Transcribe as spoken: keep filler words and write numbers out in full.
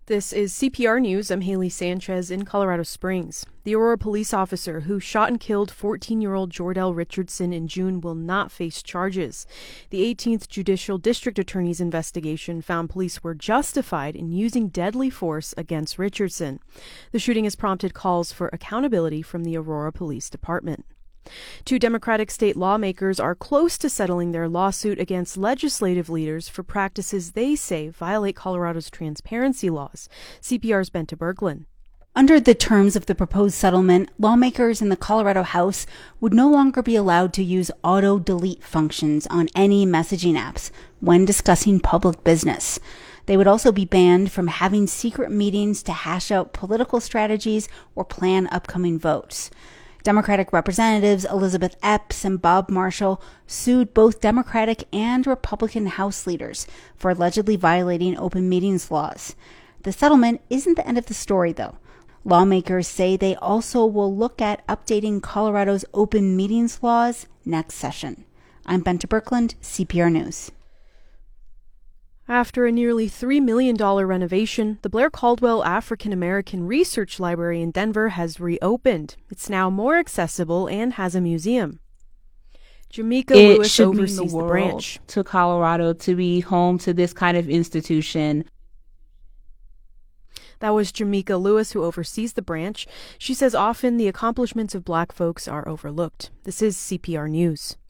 This is C P R News. I'm Haley Sanchez in Colorado Springs. The Aurora police officer who shot and killed fourteen-year-old Jordell Richardson in June will not face charges. The eighteenth Judicial District Attorney's investigation found police were justified in using deadly force against Richardson. The shooting has prompted calls for accountability from the Aurora Police Department. Two Democratic state lawmakers are close to settling their lawsuit against legislative leaders for practices they say violate Colorado's transparency laws. C P R's Bente Berglund. Under the terms of the proposed settlement, lawmakers in the Colorado House would no longer be allowed to use auto-delete functions on any messaging apps when discussing public business. They would also be banned from having secret meetings to hash out political strategies or plan upcoming votes. Democratic Representatives Elizabeth Epps and Bob Marshall sued both Democratic and Republican House leaders for allegedly violating open meetings laws. The settlement isn't the end of the story, though. Lawmakers say they also will look at updating Colorado's open meetings laws next session. I'm Bente Berglund, C P R News. After a nearly three million dollars renovation, the Blair Caldwell African American Research Library in Denver has reopened. It's now more accessible and has a museum. Jamaica it Lewis should oversees mean the, the world branch. To Colorado to be home to this kind of institution. That was Jamaica Lewis, who oversees the branch. She says often the accomplishments of Black folks are overlooked. This is C P R News.